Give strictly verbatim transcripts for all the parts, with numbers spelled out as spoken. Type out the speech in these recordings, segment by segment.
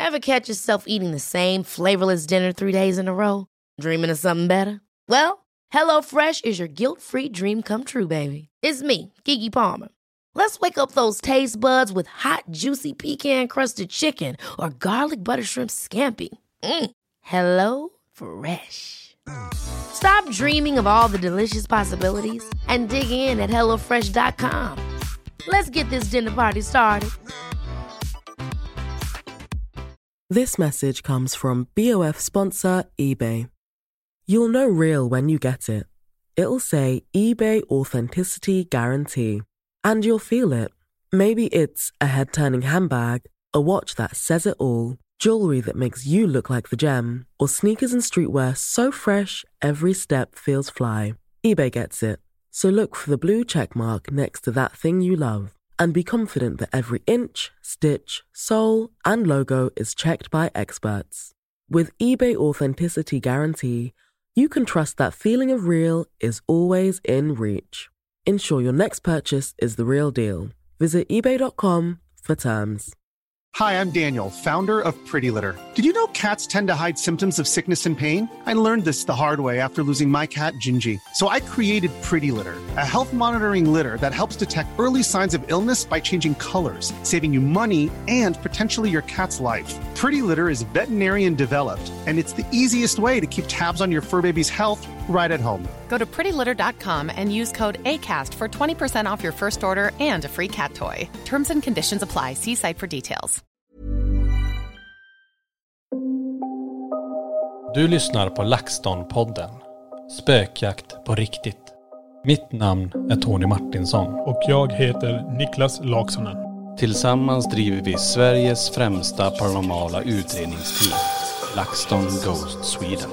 Ever catch yourself eating the same flavorless dinner three days in a row? Dreaming of something better? Well, HelloFresh is your guilt-free dream come true, baby. It's me, Keke Palmer. Let's wake up those taste buds with hot, juicy pecan-crusted chicken or garlic butter shrimp scampi. Mm. Hello Fresh. Stop dreaming of all the delicious possibilities and dig in at hello fresh dot com. Let's get this dinner party started. This message comes from B O F sponsor eBay. You'll know real when you get it. It'll say eBay Authenticity Guarantee. And you'll feel it. Maybe it's a head-turning handbag, a watch that says it all, jewelry that makes you look like the gem, or sneakers and streetwear so fresh every step feels fly. eBay gets it. So look for the blue check mark next to that thing you love and be confident that every inch, stitch, sole, and logo is checked by experts. With eBay Authenticity Guarantee, you can trust that feeling of real is always in reach. Ensure your next purchase is the real deal. Visit ebay dot com for terms. Hi, I'm Daniel, founder of Pretty Litter. Did you know cats tend to hide symptoms of sickness and pain? I learned this the hard way after losing my cat, Gingy. So I created Pretty Litter, a health monitoring litter that helps detect early signs of illness by changing colors, saving you money and potentially your cat's life. Pretty Litter is veterinarian developed, and it's the easiest way to keep tabs on your fur baby's health right at home. Go to pretty litter dot com and use code ACAST for twenty percent off your first order and a free cat toy. Terms and conditions apply. See site for details. Du lyssnar på LaxTon-podden. Spökjakt på riktigt. Mitt namn är Tony Martinsson. Och jag heter Niklas Laksonen. Tillsammans driver vi Sveriges främsta paranormala utredningsteam. LaxTon Ghost Sweden.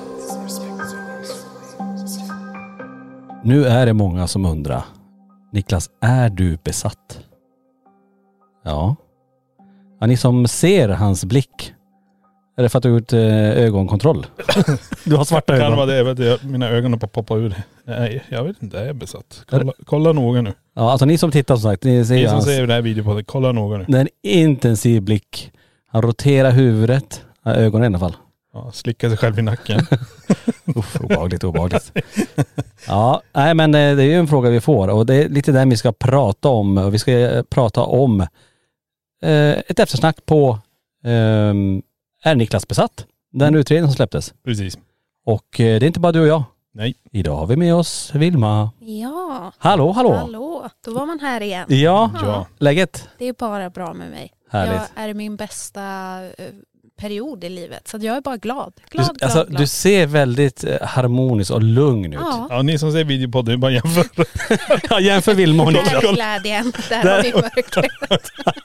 Nu är det många som undrar. Niklas, är du besatt? Ja. Ja, ni som ser hans blick. Är det för att du har gjort eh, ögonkontroll? Du har svarta ögon. Kan vara det, vet du, mina ögon har poppat ur. Nej, jag vet inte, jag är besatt. Kolla, kolla noga nu. Ja, alltså ni som tittar som sagt. Ni, ser ni som hans, ser den här videon på det, kolla noga nu. Det är en intensiv blick. Han roterar huvudet. Ja, ögonen i alla fall. Ja, slickar sig själv i nacken. Uff, obehagligt, obehagligt. Ja, nej men det är ju en fråga vi får. Och det är lite där vi ska prata om. Och vi ska prata om eh, ett eftersnack på eh, Är Niklas besatt? Den mm. utredningen som släpptes. Precis. Och eh, det är inte bara du och jag. Nej. Idag har vi med oss Vilma. Ja. Hallå, hallå. Hallå. Då var man här igen. Ja, ja. Läget? Det är bara bra med mig. Härligt. Jag är i min bästa uh, period i livet. Så jag är bara glad. Glad, du, glad, alltså, glad. Du ser väldigt eh, harmonisk och lugn ut. Ja. Ja, ni som ser videopodden, bara jämför. Ja, jämför Vilma och Niklas. Där är glädjen. Där har vi mörkret.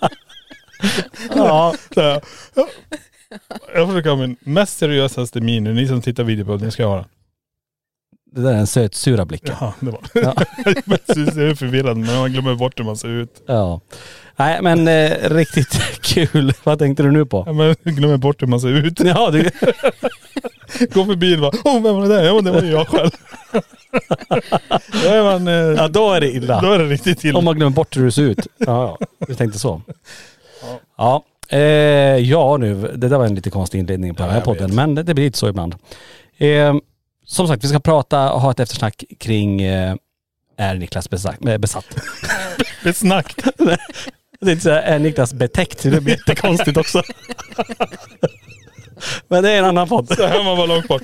Ja. Ja. Jag försöker ha min mest seriösaste min. Ni som tittar videopodden ska höra. Det där är en söt sura blick. Ja, det var. Ja. Jag är förvirrad, men man glömmer bort hur man ser ut. Ja. Nej, men eh, riktigt kul. Vad tänkte du nu på? Ja, men jag glömmer bort hur man ser ut. Ja, du... Gå förbi och bara, åh, vem var det där? Ja, det var jag själv. Då är man... Eh, ja, då är det illa. Då är det riktigt illa. Om man glömmer bort hur du ser ut. Ja, ja. Du tänkte så. Ja. Ja. Eh, ja, nu. Det där var en lite konstig inledning på ja, den här podden. Vet. Men det, det blir lite så ibland. Eh, som sagt, vi ska prata och ha ett eftersnack kring eh, är Niklas besatt? besatt. Besnackt. Det är inte så här, är Niklas betäckt? Det blir jättekonstigt också. Men det är en annan podd. Så här man var långt bort.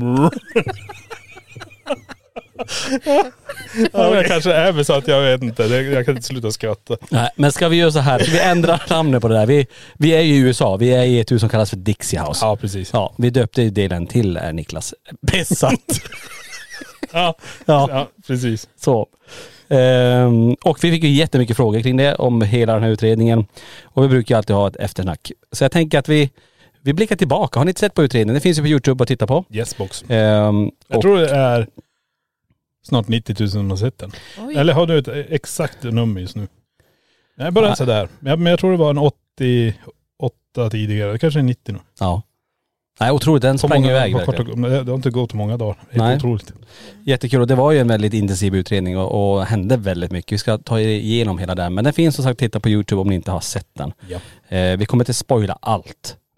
Ja, jag kanske är besatt, jag vet inte. Jag kan inte sluta skratta. Nej, men ska vi göra så här? Ska vi ändra namnet på det där? Vi, vi är i U S A. Vi är i ett hus som kallas för Dixie House. Ja, precis. Ja, vi döpte delen till är Niklas besatt. Ja, ja. Ja, precis. Så. Ehm, och vi fick ju jättemycket frågor kring det, om hela den här utredningen. Och vi brukar ju alltid ha ett eftersnack. Så jag tänker att vi, vi blickar tillbaka. Har ni inte sett på utredningen? Det finns ju på YouTube att titta på. Yesbox. Ehm, jag tror det är snart nittio tusen som har sett den. Oj. Eller har du ett exakt nummer just nu? Nej, bara sådär. Men jag tror det var en åttioåtta tidigare. Det kanske är nittio nu. Ja. Nej, otroligt. Den sprang iväg. Det har inte gått många dagar. Helt Nej. Otroligt. Jättekul. Och det var ju en väldigt intensiv utredning och, och hände väldigt mycket. Vi ska ta igenom hela den. Men den finns som sagt, titta på YouTube om ni inte har sett den. Ja. Eh, vi kommer inte spoila allt.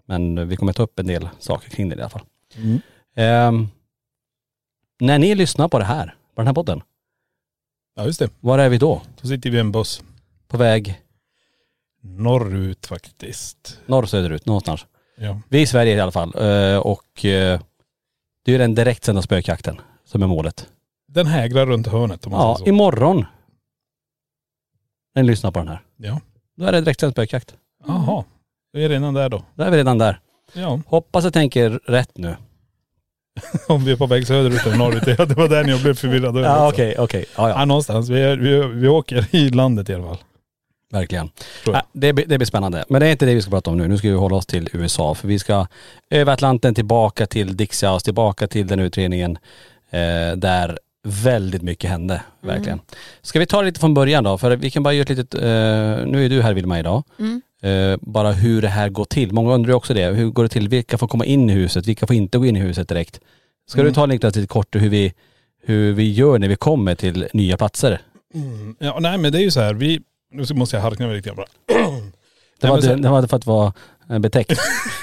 Men vi kommer ta upp en del saker kring det i alla fall. Mm. Eh, när ni lyssnar på det här, på den här podden. Ja just det. Var är vi då? Så sitter vi i en buss. På väg? Norrut faktiskt. Norr, söderut, någonstans. Ja. Vi är i Sverige i alla fall. Eh, och eh, det är den direktsända spökjakten som är målet. Den hägrar runt hörnet om man Ja, säger så. imorgon. När ni lyssnar på den här. Ja. Då är det direktsänd spökjakt. Jaha. Vi är redan där då. Då är vi redan där. Ja. Hoppas jag tänker rätt nu. Om vi är på väg söderut eller norrut. Ja, det var där jag blev förvirrad. Ja okej, okej. Ja, Ja, ja. någonstans. Vi, är, vi, vi åker i landet i alla fall. Verkligen. Tror jag. Ja, det, blir- det blir spännande. Men det är inte det vi ska prata om nu. Nu ska vi hålla oss till U S A. För vi ska över Atlanten tillbaka till Dixie House, tillbaka till den utredningen eh, där väldigt mycket hände. Verkligen. Ska vi ta det lite från början då? För vi kan bara göra ett litet, eh, nu är du här Vilma idag. Mm. Eh, bara hur det här går till. Många undrar ju också det. Hur går det till? Vilka får komma in i huset? Vilka får inte gå in i huset direkt? Ska Mm. du ta lite lite kort hur vi, hur vi gör när vi kommer till nya platser? Mm. Ja, nej men det är ju så här. Vi, nu måste jag harkna mig lite grann bara. Det Nej, var, men så- det, det var för att vara eh, betäckt.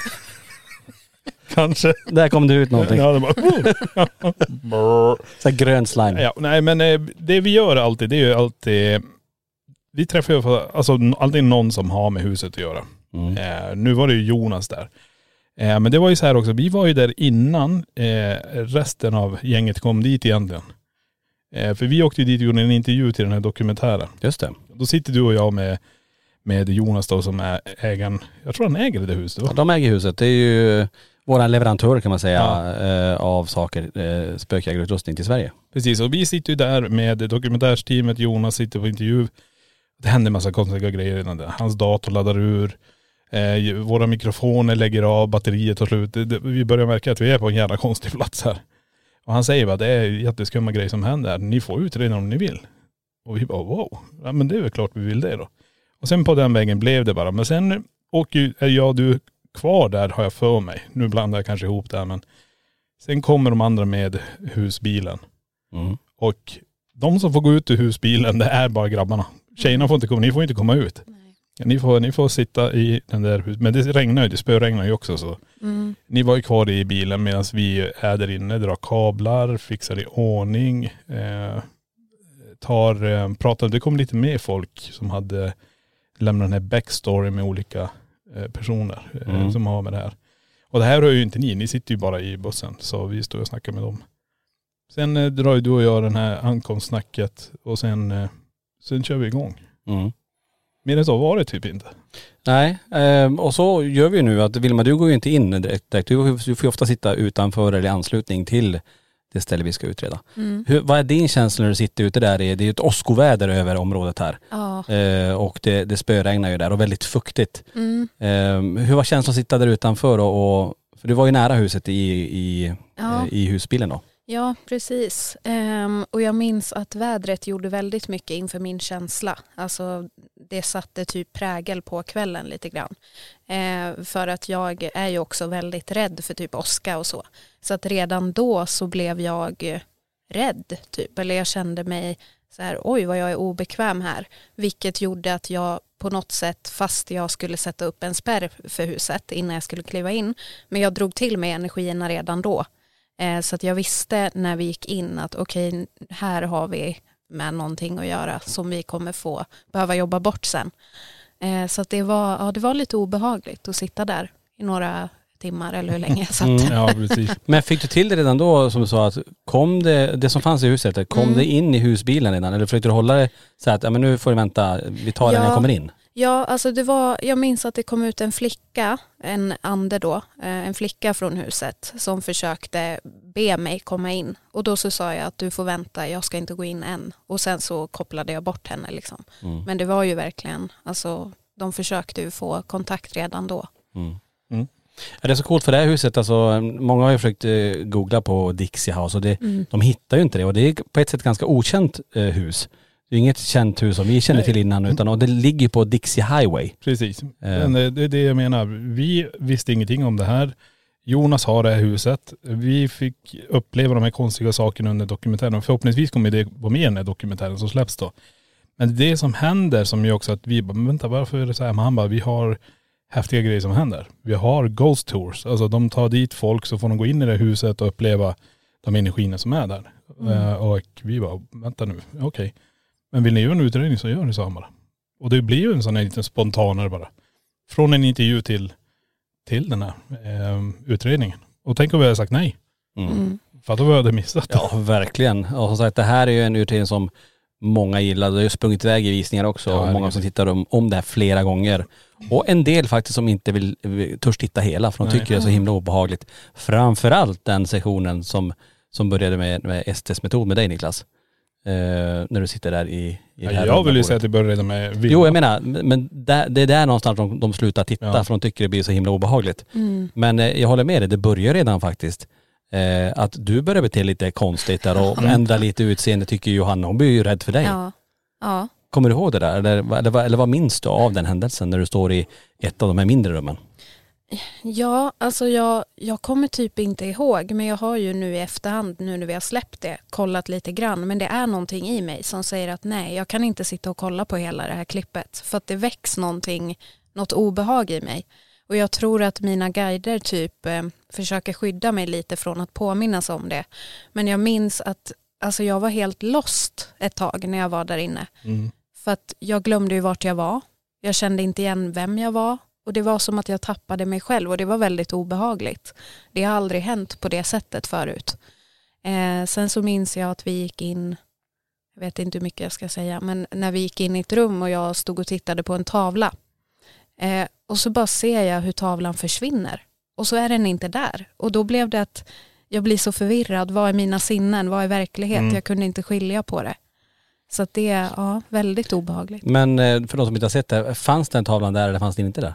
Kanske. Där kom det ut någonting. Ja, det bara, Så här grön slime. ja, nej men eh, det vi gör alltid, det är ju alltid, vi träffar ju för- alltså, alltid någon som har med huset att göra. Mm. Eh, nu var det ju Jonas där. Eh, men det var ju så här också, vi var ju där innan eh, resten av gänget kom dit egentligen. Eh, för vi åkte ju dit och gjorde en intervju till den här dokumentären. Just det. Då sitter du och jag med, med Jonas då som är ägaren, jag tror han äger det huset Ja, va? de äger huset. Det är ju våra leverantör kan man säga Ja. eh, av saker, eh, spökjägarutrustning till Sverige. Precis, och vi sitter ju där med dokumentärsteamet, Jonas sitter på intervju. Det händer en massa konstiga grejer redan där. Hans dator laddar ur. Eh, våra mikrofoner lägger av, batteriet tar slut. Det, det, vi börjar märka att vi är på en jävla konstig plats här. Och han säger bara, det är jätteskumma grejer som händer. Ni får utreda om ni vill. Och vi bara, wow. Ja men det är väl klart vi vill det då. Och sen på den vägen blev det bara. Men sen åker ju, är jag och du kvar där har jag för mig. Nu blandar jag kanske ihop det här men. Sen kommer de andra med husbilen. Mm. Och de som får gå ut ur husbilen, det är bara grabbarna. Tjejerna får inte komma, ni får inte komma ut. Nej. Ni får, ni får sitta i den där huset. Men det regnar ju, det spöregnar ju också så. Mm. Ni var ju kvar i bilen medan vi är där inne, drar kablar, fixar i ordning. Eh, tar, eh, pratar, det kom lite mer folk som hade lämnat den här backstory med olika eh, personer eh, Mm. som har med det här. Och det här hör ju inte ni, ni sitter ju bara i bussen. Så vi står och snackar med dem. Sen eh, drar ju du och jag den här ankomstsnacket och sen, eh, sen kör vi igång. Mm. Mer än så var det typ inte. Nej, eh, och så gör vi nu att Vilma, du går ju inte in direkt. direkt. Du får ju ofta sitta utanför eller i anslutning till det ställe vi ska utreda. Mm. Hur, vad är din känsla när du sitter ute där? Det är ju ett åskoväder över området här. Ja. Eh, och det, det spöregnar ju där och väldigt fuktigt. Mm. Eh, hur var känslan att sitta där utanför och, och för du var ju nära huset i, i, Ja. eh, i husbilen då. Ja, precis. Ehm, och jag minns att vädret gjorde väldigt mycket inför min känsla. Alltså det satte typ prägel på kvällen lite grann. Ehm, för att jag är ju också väldigt rädd för typ åska och så. Så att redan då så blev jag rädd typ. Eller jag kände mig så här, oj vad jag är obekväm här. Vilket gjorde att jag på något sätt, fast jag skulle sätta upp en spärr för huset innan jag skulle kliva in. Men jag drog till mig energierna redan då. Så att jag visste när vi gick in att okej, okay, här har vi med någonting att göra som vi kommer få behöva jobba bort sen. Så att det var, ja, det var lite obehagligt att sitta där i några timmar eller hur länge jag satt. Mm. Ja, precis. Men fick du till det redan då som du sa att kom det, det som fanns i huset, kom Mm. det in i husbilen redan? Eller försökte du hålla det så att ja, men nu får du vänta, vi tar det när Ja. jag kommer in? Ja, alltså det var, jag minns att det kom ut en flicka, en ande då, en flicka från huset som försökte be mig komma in. Och då så sa jag att du får vänta, jag ska inte gå in än. Och sen så kopplade jag bort henne liksom. Mm. Men det var ju verkligen, alltså de försökte ju få kontakt redan då. Mm. Mm. Ja, det är så coolt för det här huset, alltså, många har ju försökt eh, googla på Dixie House och det, Mm. de hittar ju inte det och det är på ett sätt ganska okänt eh, hus. Det är inget känt hus som vi känner till innan utan och det ligger på Dixie Highway. Precis. Men det, det är det jag menar. Vi visste ingenting om det här. Jonas har det här huset. Vi fick uppleva de här konstiga sakerna under dokumentären. Förhoppningsvis kommer det vara med i den här dokumentären som släpps då. Men det som händer som ju också att vi bara, men vänta varför är det så här? Men han bara, vi har häftiga grejer som händer. Vi har ghost tours. Alltså de tar dit folk så får de gå in i det huset och uppleva de energierna som är där. Mm. Uh, och vi bara, vänta nu, okej. Okay. Men vill ni göra en utredning så gör ni så bara. Och det blir ju en sån här liten spontanare bara. Från en intervju till, till den här uh, utredningen. Och tänk om vi hade sagt nej. Mm. För då hade vi missat det. Ja, verkligen. Och som sagt, det här är ju en utredning som många gillar. Det har ju sprungit iväg i visningar också. Ja, och många som tittar om, om det här flera gånger. Och en del faktiskt som inte vill, vill törs titta hela. För de tycker Nej. det är så himla obehagligt. Framförallt den sessionen som, som började med, med S T:s metod med dig, Niklas. Eh, när du sitter där i, i ja, Jag vill ju säga att det började med Vilma. Jo, jag menar, men där, det är där någonstans de, de slutar titta. Ja. För de tycker det blir så himla obehagligt. Mm. Men eh, jag håller med dig, det börjar redan faktiskt. Eh, att du börjar bete lite konstigt där och mm. ändra lite utseende, tycker Johanna. Hon blir ju rädd för dig. Ja. Ja. Kommer du ihåg det där? Eller, eller, eller vad minns du av den händelsen när du står i ett av de här mindre rummen? Ja, alltså jag, jag kommer typ inte ihåg, men jag har ju nu i efterhand, nu när vi har släppt det, kollat lite grann. Men det är någonting i mig som säger att nej, jag kan inte sitta och kolla på hela det här klippet. För att det väcks någonting, något obehag i mig. Och jag tror att mina guider typ eh, försöker skydda mig lite från att påminnas om det. Men jag minns att alltså jag var helt lost ett tag när jag var där inne. Mm. För att jag glömde ju vart jag var. Jag kände inte igen vem jag var. Och det var som att jag tappade mig själv. Och det var väldigt obehagligt. Det har aldrig hänt på det sättet förut. Eh, sen så minns jag att vi gick in, jag vet inte hur mycket jag ska säga, men när vi gick in i ett rum och jag stod och tittade på en tavla. Eh, och så bara ser jag hur tavlan försvinner. Och så är den inte där. Och då blev det att jag blir så förvirrad. Vad är mina sinnen? Vad är verklighet? Mm. Jag kunde inte skilja på det. Så att det är ja, väldigt obehagligt. Men för de som inte har sett det, fanns den tavlan där eller fanns den inte där?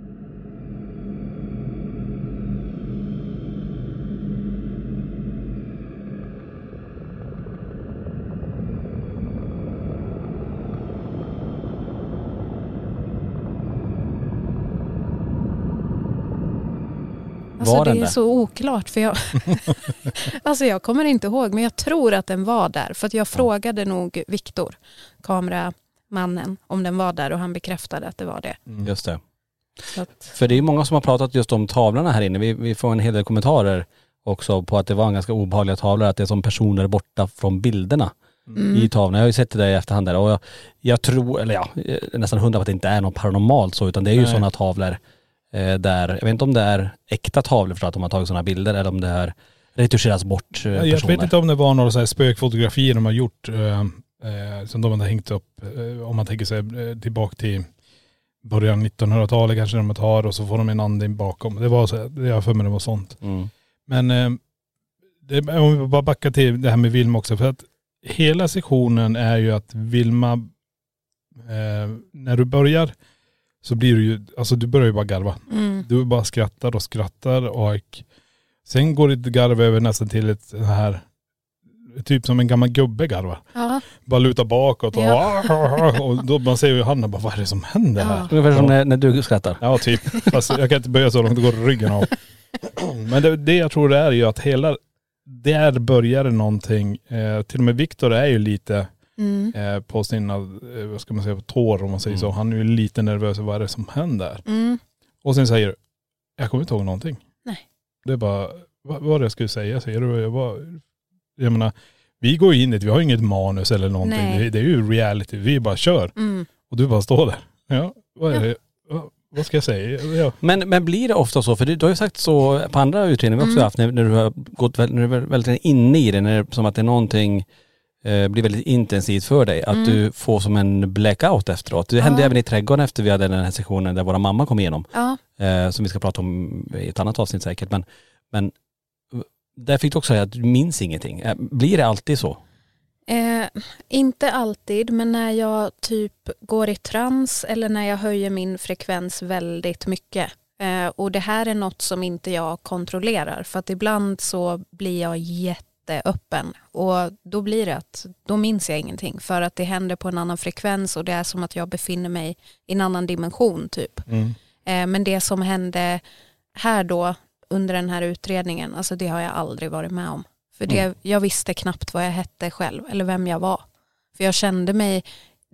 Alltså det är där? Så oklart för jag alltså jag kommer inte ihåg, men jag tror att den var där för att jag frågade ja. nog Viktor, kameramannen, om den var där och han bekräftade att det var det. Mm. Just det. Att... För det är många som har pratat just om tavlorna här inne. Vi, vi får en hel del kommentarer också på att det var en ganska obehagliga tavlor, att det är som personer borta från bilderna mm. i tavlorna. Jag har ju sett det där i efterhand där och jag, jag tror, eller ja, nästan hundra på att det inte är något paranormalt så, utan det är ju Nej. sådana tavlor där, jag vet inte om det är äkta tavlor för att de har tagit sådana bilder eller om det är retuscheras bort personer. Jag vet inte om det var några så här spökfotografier de har gjort eh, eh, som de har hängt upp eh, om man tänker sig eh, tillbaka till början nittonhundratalet kanske de tar och så får de en andning bakom. Det var så, det jag för mig det var sånt. Mm. Men eh, det, om vi bara backar till det här med Vilma också, för att hela sektionen är ju att Vilma eh, när du börjar så blir du ju, alltså du börjar ju bara garva. Mm. Du bara skrattar och skrattar och sen går ditt garv över nästan till ett här, typ som en gammal gubbe garva. Ja. Bara luta bakåt och, ja. och då man ser ju Hanna bara, vad är det som händer här? Ja. Ungefär som när, när du skrattar. Ja, typ. Fast jag kan inte böja så långt, det går ryggen av. Men det, det jag tror det är ju att hela, där börjar det någonting. Eh, till och med Viktor är ju lite Mm. Eh, på sina, eh, vad ska man säga, tår om man säger mm. så. Han är ju lite nervös över vad är det som händer. Mm. Och sen säger jag kommer inte ihåg någonting. Nej. Det är bara, vad var det jag skulle säga? Säger du? Jag, bara, jag menar, vi går in i det, vi har inget manus eller någonting. Det, det är ju reality, vi bara kör. Mm. Och du bara står där. Ja, vad är ja. det? Vad, vad ska jag säga? Ja. Men, men blir det ofta så? För du, du har ju sagt så på andra utredningar vi också mm. haft, när, när du har gått när du är väldigt inne i det, när det, som att det är någonting blir väldigt intensivt för dig. Att mm. du får som en blackout efteråt. Det hände ja. även i trädgården efter vi hade den här sessionen där våra mamma kom igenom. Ja. Eh, som vi ska prata om i ett annat avsnitt säkert. Men, men där fick du också säga att du minns ingenting. Eh, blir det alltid så? Eh, inte alltid, men när jag typ går i trans eller när jag höjer min frekvens väldigt mycket. Eh, och det här är något som inte jag kontrollerar. För att ibland så blir jag jätte öppen och då blir det att då minns jag ingenting för att det händer på en annan frekvens och det är som att jag befinner mig i en annan dimension typ. Mm. Eh, men det som hände här då under den här utredningen, alltså det har jag aldrig varit med om. För det, mm. jag visste knappt vad jag hette själv eller vem jag var. För jag kände mig,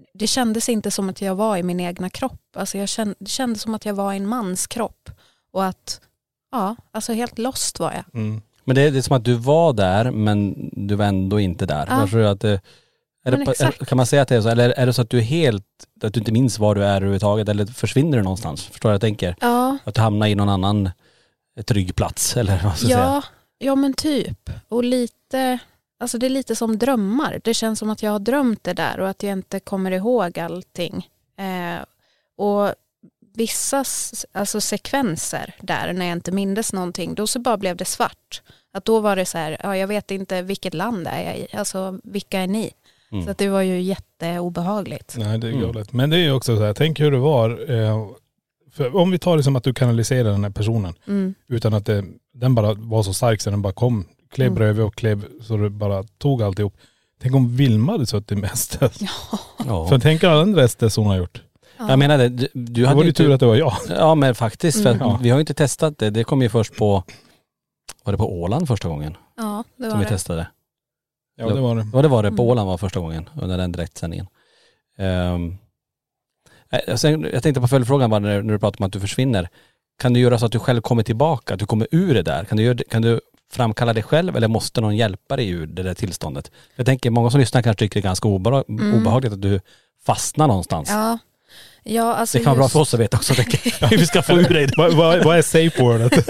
det kändes inte som att jag var i min egna kropp. Alltså jag kände, det kändes som att jag var i en mans kropp. Och att, ja, alltså helt lost var jag. Mm. Men det är, det är som att du var där men du var ändå inte där. Ja. Jag tror att det, är det, är, kan man säga att det är så? Eller är det så att du är helt, att du inte minns var du är överhuvudtaget? Eller försvinner du någonstans? Förstår du vad jag tänker? Ja. Att du hamnar i någon annan trygg plats eller vad ska jag Ja, säga? ja men typ. Och lite, alltså det är lite som drömmar. Det känns som att jag har drömt det där och att jag inte kommer ihåg allting. Eh, och vissa alltså sekvenser där när jag inte mindes någonting, då så bara blev det svart. Att då var det så här, ja, jag vet inte vilket land är jag i, alltså vilka är ni? Mm. Så att det var ju jätteobehagligt. Nej, det är galet. Mm. Men det är ju också så här, tänk hur det var, eh, för om vi tar det som att du kanaliserar den här personen, mm. utan att det, den bara var så stark så den bara kom, klev mm. bredvid och klev så det bara tog alltihop. Tänk om Vilma hade suttit mest. Ja. För tänk alla andra rester hon har gjort. Ja. Jag menar det, du, du hade det var ju tur att det var jag. Ja men faktiskt, för Mm. att vi har ju inte testat det. Det kom ju först på, var det på Åland första gången? Ja, det var som vi det. testade. Ja det var det. Ja det var det, på Mm. Åland var första gången under den direktsändningen. Um, jag tänkte på följdfrågan bara när, när du pratar om att du försvinner. Kan du göra så att du själv kommer tillbaka, att du kommer ur det där? Kan du, göra, kan du framkalla det själv eller måste någon hjälpa dig ur det där tillståndet? Jag tänker många som lyssnar kanske tycker det är ganska obe- mm. obehagligt att du fastnar någonstans. Ja. Ja, alltså det kan vara bra just... för oss att veta också. Hur vi ska få ur dig. Vad vad- vad är safe wordet?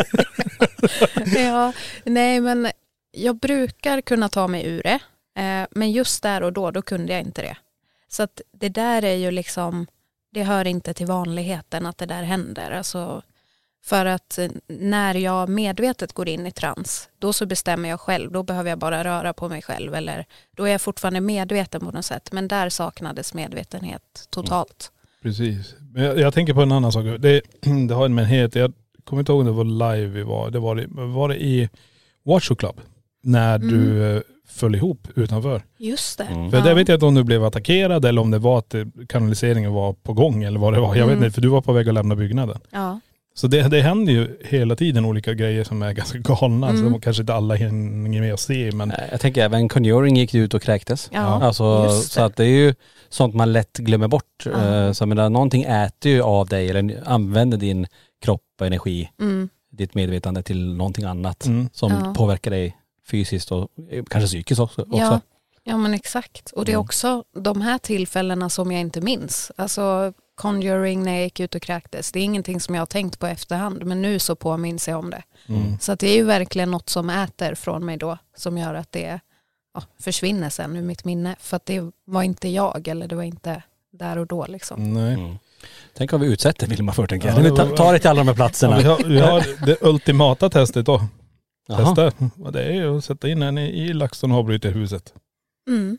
Ja, nej men jag brukar kunna ta mig ur det. Eh, men just där och då, då kunde jag inte det. Så att det där är ju liksom, det hör inte till vanligheten att det där händer. Alltså, för att när jag medvetet går in i trans, då så bestämmer jag själv. Då behöver jag bara röra på mig själv. Eller då är jag fortfarande medveten på något sätt. Men där saknades medvetenhet totalt. Precis. Men jag, jag tänker på en annan sak. Det, det har en menhet. Jag kommer inte ihåg om det var live vi var. Det var, det, var det i Watch Club. När mm. du föll ihop utanför. Just det. Mm. För ja. det vet jag inte om du blev attackerad eller om det var att kanaliseringen var på gång eller vad det var. Jag mm. vet inte, för du var på väg att lämna byggnaden. Ja. Så det, det händer ju hela tiden olika grejer som är ganska galna. Mm. Så kanske inte alla hänger med att se. Men... Jag tänker även Conjuring gick ut och kräktes. Ja, alltså, så att det är ju sånt man lätt glömmer bort. Ja. Så menar, någonting äter ju av dig eller använder din kropp och energi, mm. ditt medvetande till någonting annat mm. som ja. påverkar dig fysiskt och kanske psykiskt också. Ja. Ja men exakt. Och det är också de här tillfällena som jag inte minns. Alltså Conjuring när jag gick ut och kräktes. Det är ingenting som jag har tänkt på efterhand. Men nu så påminns jag om det. Mm. Så att det är ju verkligen något som äter från mig då. Som gör att det ja, försvinner sen ur mitt minne. För att det var inte jag. Eller det var inte där och då liksom. Nej. Mm. Tänk om vi utsätter Vilma för, tänker jag. Ja, ta, ta det till alla de här platserna. Ja, vi, har, vi har det ultimata testet då. Aha. Testa. Det är ju att sätta in en i LaxTon och avbryta huset. Mm.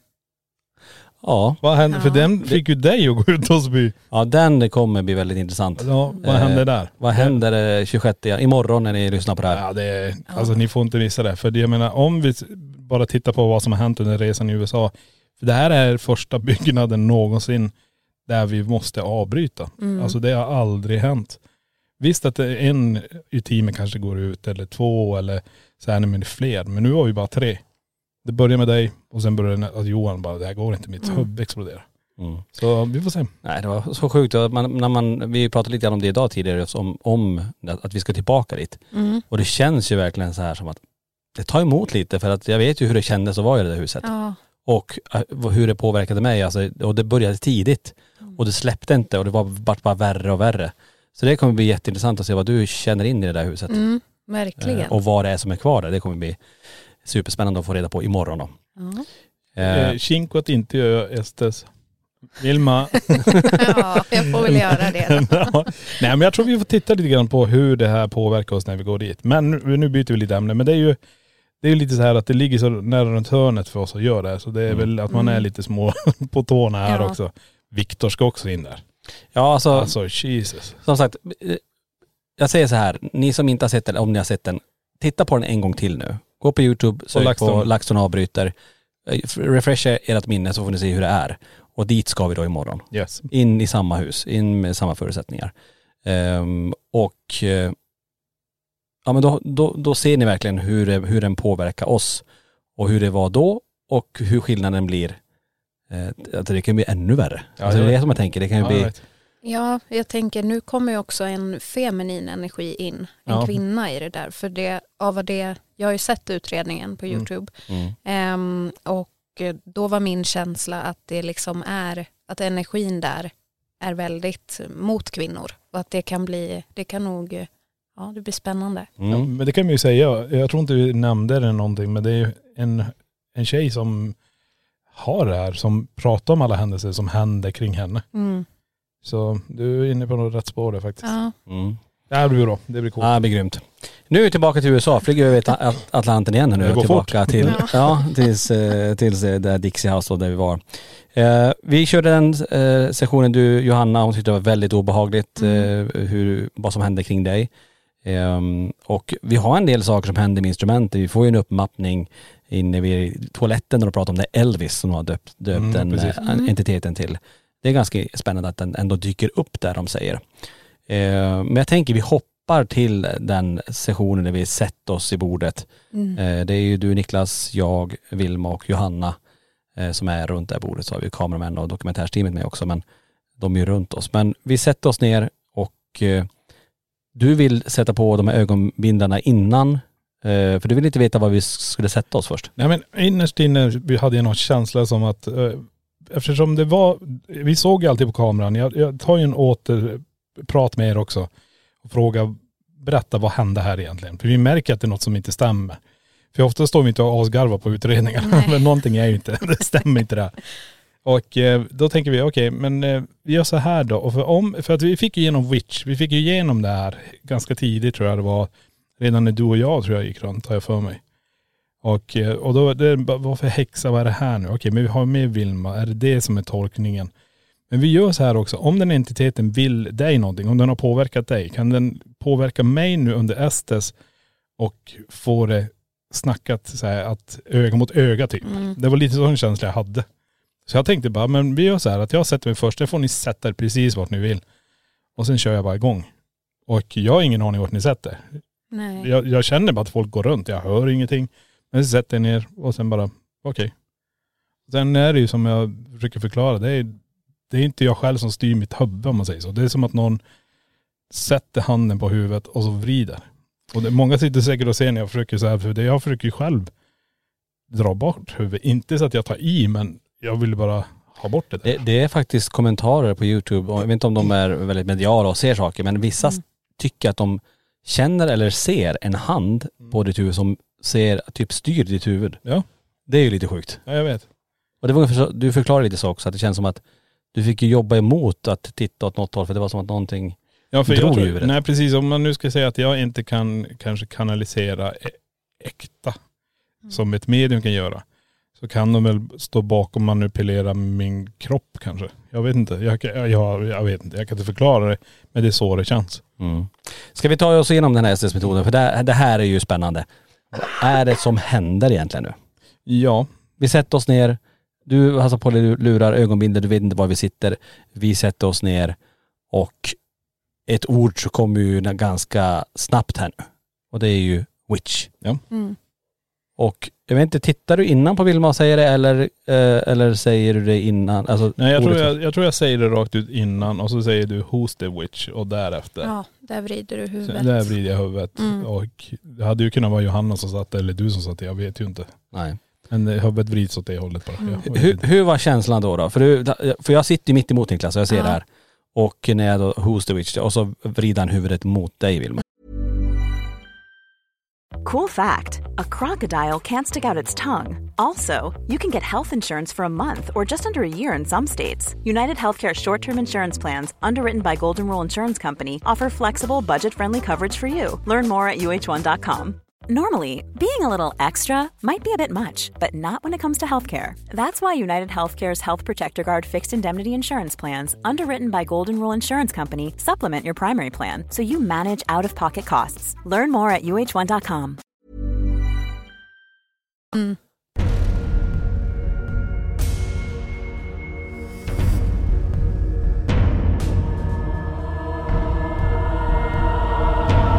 Ja. Vad hände? Ja. För den fick ju dig att gå ut och spy. Ja, den kommer bli väldigt intressant. Ja, vad händer eh, där? Vad händer tjugosjätte imorgon när ni lyssnar på det här? Ja, det är, alltså ni får inte missa det. För jag menar, om vi bara tittar på vad som har hänt under resan i U S A. För det här är första byggnaden någonsin där vi måste avbryta. Mm. Alltså det har aldrig hänt. Visst att en i teamet kanske går ut eller två eller så här med fler. Men nu var vi bara tre. Det börjar med dig och sen börjar att Johan bara, det här går inte, mitt mm. huvud exploderar. Mm. Så vi får se. Nej, det var så sjukt. Man, när man, vi pratade lite om det idag tidigare, om, om att vi ska tillbaka dit. Mm. Och det känns ju verkligen så här som att det tar emot lite, för att jag vet ju hur det kändes att vara i det där huset. Ja. Och hur det påverkade mig. Alltså, och det började tidigt. Mm. Och det släppte inte och det var bara, bara värre och värre. Så det kommer bli jätteintressant att se vad du känner in i det där huset. Mm, verkligen. Eh, och vad det är som är kvar där. Det kommer bli superspännande att få reda på imorgon då. Mm. Eh, Kinko att inte göra Estes. Vilma. Ja, jag får väl göra det då. Nej, men jag tror vi får titta lite grann på hur det här påverkar oss när vi går dit. Men nu, nu byter vi lite ämne. Men det är ju det är lite så här att det ligger så nära runt hörnet för oss att göra det. Så det är mm. väl att man är lite små på tårna här ja. också. Viktor ska också in där. Ja, alltså, alltså Jesus. Som sagt, jag säger så här, ni som inte har sett den, om ni har sett den, titta på den en gång till nu. Gå på YouTube, sök LaxTon. på LaxTon avbryter. Refresha ert minne så får ni se hur det är. Och dit ska vi då imorgon. Yes. In i samma hus, in med samma förutsättningar. Um, och uh, ja, men då, då, då ser ni verkligen hur, hur den påverkar oss. Och hur det var då och hur skillnaden blir Eh, att det kan bli ännu värre. Ja, alltså, jag det är vet. som jag tänker, det kan ju Ja, bli... jag vet. Ja, jag tänker nu kommer ju också en feminin energi in. En Ja. kvinna i det där. För det, av det, jag har ju sett utredningen på YouTube. Mm. Ehm, och då var min känsla att det liksom är, att energin där är väldigt mot kvinnor. Och att det kan bli, det kan nog, ja det blir spännande. Mm. Ja, men det kan man ju säga. Jag tror inte vi nämnde det någonting, men det är ju en, en tjej som har det här, som pratar om alla händelser som händer kring henne. Mm. Så du är inne på något rätt spår där faktiskt. Ja. Mm. Det blir bra. Det blir coolt. Ja, det blir grymt. Nu är vi tillbaka till U S A. Flyger över At- Atlanten igen nu. Det går Tillbaka fort. till, Ja. ja, tills, eh, tills eh, där Dixie House och där vi var. Eh, vi körde den eh, sessionen du, Johanna, hon tyckte det var väldigt obehagligt Mm. eh, hur, vad som hände kring dig. Eh, och vi har en del saker som händer med instrumenten. Vi får ju en uppmappning inne vid toaletten när de pratar om det Elvis som har döpt, döpt Mm, den precis. eh, entiteten till. Det är ganska spännande att den ändå dyker upp där de säger. Eh, men jag tänker vi hoppar till den sessionen där vi sett oss i bordet. Mm. Eh, det är ju du Niklas, jag, Vilma och Johanna eh, som är runt det här bordet. Så har vi kameramän och dokumentärsteamet med också, men de är ju runt oss. Men vi sätter oss ner och eh, du vill sätta på de här ögonbindarna innan, eh, för du vill inte veta vad vi skulle sätta oss först. Nej, men innerst inne vi hade jag någon känsla som att eh, eftersom det var, vi såg ju alltid på kameran, jag, jag tar ju en återprat med er också och frågar, berätta vad hände här egentligen? För vi märker att det är något som inte stämmer. För ofta står vi inte och asgarvar på utredningar, men någonting är ju inte, det stämmer inte där. Och eh, då tänker vi, okej, okay, men eh, vi gör så här då. Och för, om, för att vi fick ju igenom Witch, vi fick ju igenom det här ganska tidigt tror jag det var. Redan när du och jag tror jag gick runt, tar jag för mig. Och, eh, och då, det, vad för häxa, vad är det här nu? Okej, okay, men vi har med Vilma, är det det som är tolkningen? Men vi gör så här också, om den entiteten vill dig någonting, om den har påverkat dig, kan den påverka mig nu under Estes och få det snackat så här, att öga mot öga typ. Mm. Det var lite sån känsla jag hade. Så jag tänkte bara, men vi gör så här att jag sätter mig först, det får ni sätta er precis vart ni vill. Och sen kör jag bara igång. Och jag har ingen aning vart ni sätter. Nej. Jag, jag känner bara att folk går runt, jag hör ingenting. Men så sätter jag ner och sen bara, okej. Okay. Sen är det ju som jag försöker förklara, det är, det är inte jag själv som styr mitt huvud om man säger så. Det är som att någon sätter handen på huvudet och så vrider. Och det, många sitter säkert och ser när jag försöker så här, för det jag försöker ju själv dra bort huvudet. Inte så att jag tar i, men jag vill bara ha bort det där. Det, det är faktiskt kommentarer på YouTube, och jag vet inte om de är väldigt mediala och ser saker, men vissa Mm. tycker att de känner eller ser en hand på ditt huvud som ser, typ styr ditt huvud. Ja. Det är ju lite sjukt. Ja, jag vet. Och det var ungefär så, du förklarar lite så också, att det känns som att du fick ju jobba emot att titta åt något håll, för det var som att någonting... Ja, för drog jag tror, huvudet. nej precis, om man nu ska säga att jag inte kan kanske kanalisera ä- äkta som ett medium kan göra, så kan de väl stå bakom och manipulera min kropp kanske. Jag vet inte, jag, jag, jag, jag vet inte, jag kan inte förklara det, men det är så det känns. Mm. Ska vi ta oss igenom den här S S-metoden? För det, det här är ju spännande. Vad är det som händer egentligen nu? Ja, Vi sätter oss ner, du har på dig lurar, ögonbindel, du vet inte var vi sitter. Vi sätter oss ner och ett ord så kommer ju ganska snabbt här nu. Och det är ju witch. Mm. Och jag vet inte, tittar du innan på Vilma och säger det, eller, eh, eller säger du det innan? Alltså, nej jag tror ordet- jag, jag tror jag säger det rakt ut innan och så säger du who's the witch och därefter. Ja, där vrider du Så huvudet. där vrider jag huvudet. Mm. Och det hade ju kunnat vara Johanna som satt eller du som satt, jag vet ju inte. Nej. Men huvudet vrids åt det hållet bara. Mm. Jag vet Hur, inte. hur var känslan då? då? För, du, för jag sitter ju mitt emot Niklas och jag ser Ja. det här. Och när jag då, who's the witch? Och så vrider han huvudet mot dig Vilma. Cool fact, a crocodile can't stick out its tongue. Also, you can get health insurance for a month or just under a year in some states. United Healthcare short-term insurance plans, underwritten by Golden Rule Insurance Company, offer flexible, budget-friendly coverage for you. Learn more at U H one dot com. Normally, being a little extra might be a bit much, but not when it comes to healthcare. That's why United Healthcare's Health Protector Guard fixed indemnity insurance plans, underwritten by Golden Rule Insurance Company, supplement your primary plan so you manage out-of-pocket costs. Learn more at U H one dot com. Mm.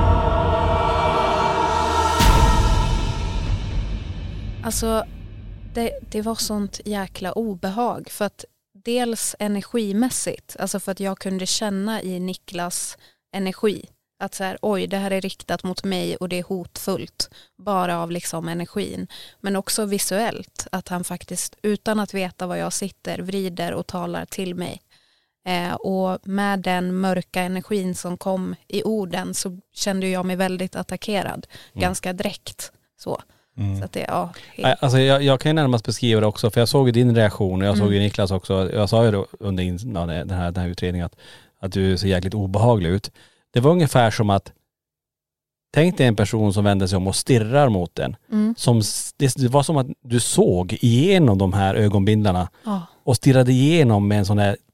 Alltså, det, det var sånt jäkla obehag. För att dels energimässigt, alltså för att jag kunde känna i Niklas energi. Att så här, oj, det här är riktat mot mig och det är hotfullt. Bara av liksom energin. Men också visuellt. Att han faktiskt, utan att veta vad jag sitter, vrider och talar till mig. Eh, och med den mörka energin som kom i orden så kände jag mig väldigt attackerad. Mm. Ganska direkt. Så. Mm. Så att det, ja, helt... alltså jag, jag kan ju närmast beskriva det också. För jag såg ju din reaktion och jag såg mm. ju Niklas också. Jag sa ju då under in, ja, den, här, den här utredningen att, att du ser jäkligt obehaglig ut. Det var ungefär som att tänk dig en person som vänder sig om och stirrar mot den. Mm. Som, det, det var som att du såg igenom de här ögonbindlarna oh. och stirrade igenom med en sån här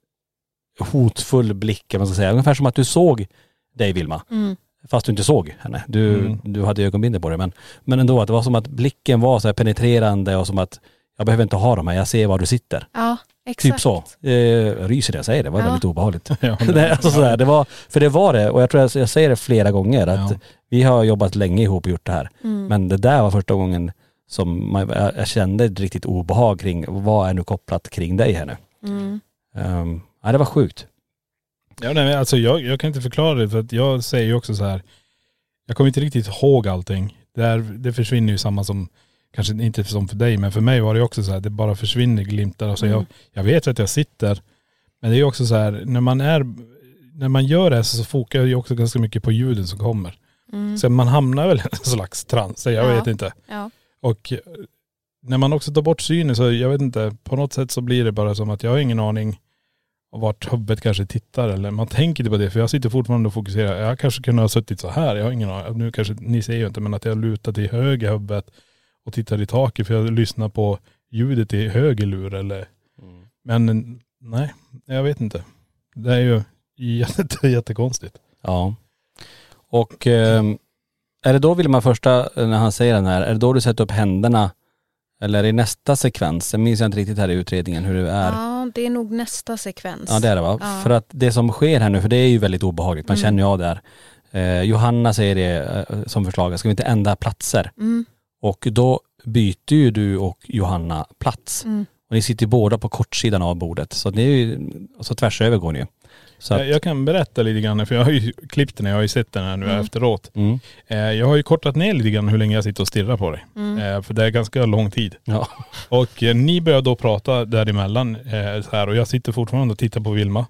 hotfull blick, man ska säga. Ungefär som att du såg dig, Vilma. Mm. Fast du inte såg henne. Du, mm. du hade ögonbindel på dig. Men, men ändå, att det var som att blicken var så här penetrerande och som att jag behöver inte ha dem här, jag ser var du sitter. Ja, exakt. Typ så. Eh, ryser det, jag säger det. Det var ja. väldigt obehagligt. Ja, det, alltså sådär, det var, för det var det, och jag tror jag, jag säger det flera gånger, att ja. vi har jobbat länge ihop och gjort det här. Mm. Men det där var första gången som man, jag, jag kände ett riktigt obehag kring, vad är nu kopplat kring dig här nu? Mm. Um, ja, det var sjukt. Ja, nej, alltså jag, jag kan inte förklara det, för att jag säger ju också så här, jag kommer inte riktigt ihåg allting. Det, är, det försvinner ju samma som, kanske inte som för dig, men för mig var det också så här, det bara försvinner glimtar. Alltså mm. jag, jag vet att jag sitter, men det är ju också så här, när man är, när man gör det här så, så fokar jag ju också ganska mycket på ljuden som kommer. Mm. Så man hamnar väl i en slags trans, jag ja. vet inte. Ja. Och när man också tar bort synen så, jag vet inte, på något sätt så blir det bara som att jag har ingen aning och vart huvudet kanske tittar, eller man tänker inte på det, för jag sitter fortfarande och fokuserar. Jag kanske kunde ha suttit så här, jag har ingen aning. Nu kanske, ni ser ju inte, men att jag lutar till höger huvudet och tittar i taket för jag lyssnar på ljudet i höger lur eller mm. men nej, jag vet inte. Det är ju jätte, jättekonstigt. Ja. Och eh, är det då, vill man första, när han säger den här, är det då du sätter upp händerna eller i nästa sekvens? Jag minns jag inte riktigt här i utredningen hur det är. Ja, det är nog nästa sekvens. Ja, det är det va? Ja. För att det som sker här nu, för det är ju väldigt obehagligt, man mm. känner ju av det här. Eh, Johanna säger det eh, som förslag, ska vi inte ändra platser? Mm. Och då byter ju du och Johanna plats. Mm. Och ni sitter båda på kortsidan av bordet. Så det är ju, så tvärs över går ni ju. Så att... Jag kan berätta lite grann, för jag har ju klippt den, jag har ju sett den här nu mm. efteråt. Mm. Jag har ju kortat ner lite grann hur länge jag sitter och stirrar på dig. Mm. För det är ganska lång tid. Ja. Och ni börjar då prata däremellan så här, och jag sitter fortfarande och tittar på Vilma.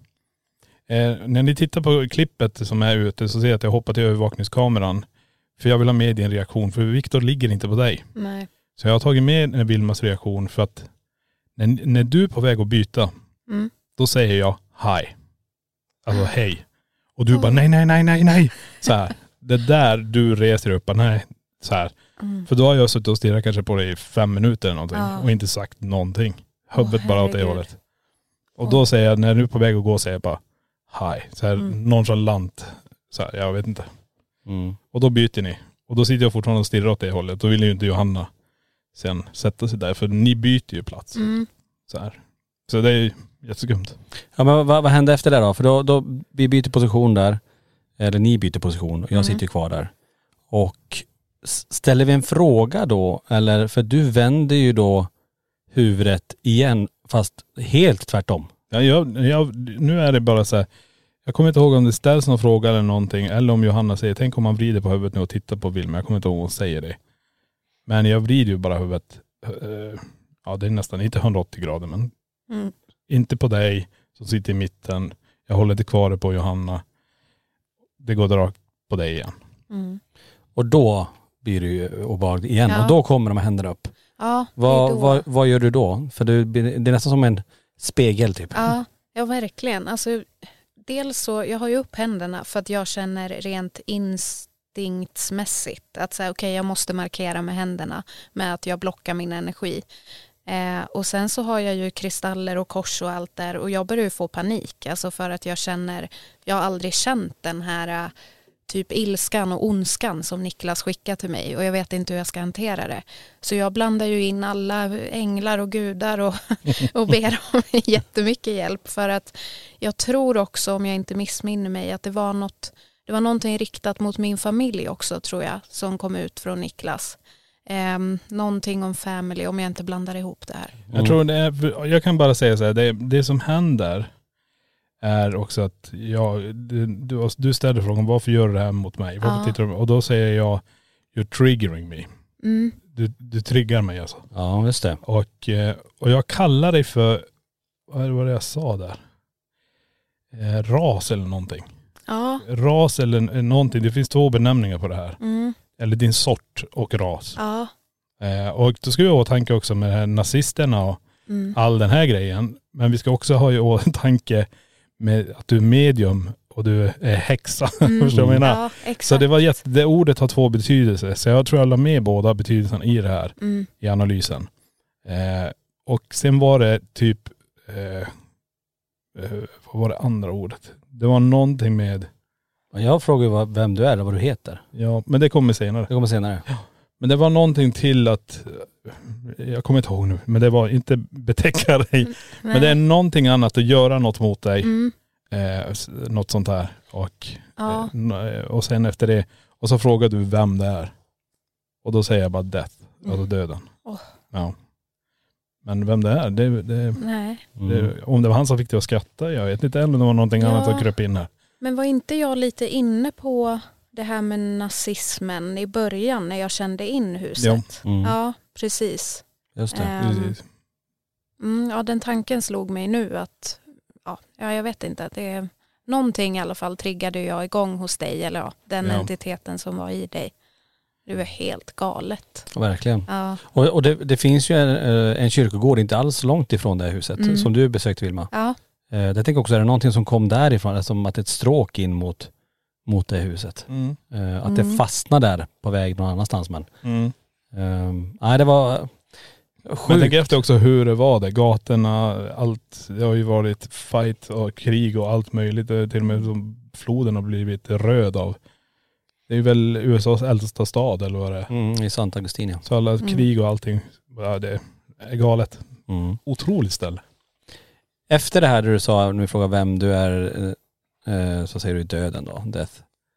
När ni tittar på klippet som är ute så ser jag att jag hoppar till övervakningskameran. För jag vill ha med din reaktion, för Viktor ligger inte på dig. Nej. Så jag har tagit med Vilmas reaktion för att när, när du är på väg att byta, mm. då säger jag hej. Alltså hej. Och du oh. bara nej, nej, nej, nej, nej. Så här. Det där du reser upp, nej. Så här. Mm. För då har jag suttit och stirrat kanske på dig i fem minuter eller någonting oh. och inte sagt någonting. Huvudet oh, bara åt det hållet. Och oh. då säger jag, när du är på väg att gå, säger jag bara hej. Så här mm. nonchalant. Så här, jag vet inte. Mm. Och då byter ni. Och då sitter jag fortfarande och stirrar åt det hållet. Då vill ju inte Johanna sen sätta sig där. För ni byter ju plats. Mm. Så här. Så det är ju jätteskumt. Ja, men vad, vad hände efter det då? För då, då vi byter position där. Eller ni byter position. Och jag mm. sitter kvar där. Och ställer vi en fråga då? Eller, för du vänder ju då huvudet igen. Fast helt tvärtom. Ja, jag, jag, nu är det bara så här. Jag kommer inte ihåg om det ställs någon fråga eller någonting. Eller om Johanna säger, tänk om man vrider på huvudet nu och tittar på Vilma. Jag kommer inte ihåg om hon säger det. Men jag vrider ju bara huvudet. Uh, ja, det är nästan inte hundraåttio grader. Men mm. inte på dig som sitter i mitten. Jag håller inte kvar på Johanna. Det går rakt på dig igen. Mm. Och då blir det ju obehagligt igen. Ja. Och då kommer de här händerna upp. Ja, vad, vad, vad gör du då? För det, det är nästan som en spegel typ. Ja, ja verkligen. Alltså... Dels så, jag har ju upp händerna för att jag känner rent instinktsmässigt att säga okej, okay, jag måste markera med händerna med att jag blockar min energi. Eh, och sen så har jag ju kristaller och kors och allt där och jag börjar ju få panik. Alltså för att jag känner, jag har aldrig känt den här typ ilskan och ondskan som Niklas skickar till mig och jag vet inte hur jag ska hantera det. Så jag blandar ju in alla änglar och gudar och, och ber om jättemycket hjälp för att jag tror också, om jag inte missminner mig, att det var något, det var någonting riktat mot min familj också tror jag som kom ut från Niklas. Eh, någonting om family, om jag inte blandar ihop det här. Jag tror det är, jag kan bara säga så här, det, det som händer är också att jag, du, du, du ställer frågan, varför gör du det här mot mig? Varför Ja. tittar du? Och då säger jag, you're triggering me. Mm. Du, du triggar mig alltså. Ja, just det. Och, eh, och jag kallar dig för, vad var det jag sa där? Eh, ras eller någonting. Ja. Ras eller någonting, det finns två benämningar på det här. Mm. Eller din sort och ras. Ja. Eh, och då ska vi ha i åtanke också med de här nazisterna och Mm. all den här grejen. Men vi ska också ha i åtanke med att du är medium och du är häxa. Mm. Förstår du vad jag menar? Ja, exakt. Så det var jätte, det ordet har två betydelser. Så jag tror jag la med båda betydelserna i det här. Mm. I analysen. Eh, och sen var det typ, eh, eh, vad var det andra ordet? Det var någonting med, Jag frågar vad, vem du är och vad du heter. ja men det kommer senare. Det kommer senare. Men det var någonting till att, jag kommer inte ihåg nu, men det var inte betäcka dig. Nej. Men det är någonting annat att göra något mot dig. Mm. Eh, något sånt här. Och, Ja. eh, och sen efter det, och så frågar du vem det är. Och då säger jag bara death, alltså döden. Oh. Ja. Men vem det är, det, det, Nej. Mm. det, om det var han som fick dig att skratta, jag vet inte, eller om det var någonting Ja. annat som kröp in här. Men var inte jag lite inne på det här med nazismen i början när jag kände in huset? Mm. Ja, precis. Just det. Ehm, Precis. Mm, ja, den tanken slog mig nu att, ja, ja jag vet inte, det är någonting i alla fall triggade jag igång hos dig, eller ja, den Ja. entiteten som var i dig. Du är helt galet. Verkligen. Ja, Och, och det, det finns ju en, eh, en kyrkogård inte alls långt ifrån det här huset Mm. som du besökte, Vilma. ja, Eh, jag tänker också, är det någonting som kom därifrån, som att ett stråk in mot, mot det huset? Mm. Eh, att Mm. det fastnar där på väg någon annanstans. Men Mm. eh, nej, det var Men jag sjukt. tänker efter också hur det var där. Gatorna, allt. Det har ju varit fight och krig och allt möjligt. Till och med som floden har blivit röd av. Det är väl U S A:s äldsta stad eller vad det är. Mm, i Sant Augustin, ja. Så alla Mm. krig och allting. Ja, det är galet. Mm. Otroligt ställe. Efter det här där du sa, nu frågar vem du är, eh, eh, så säger du döden då, death.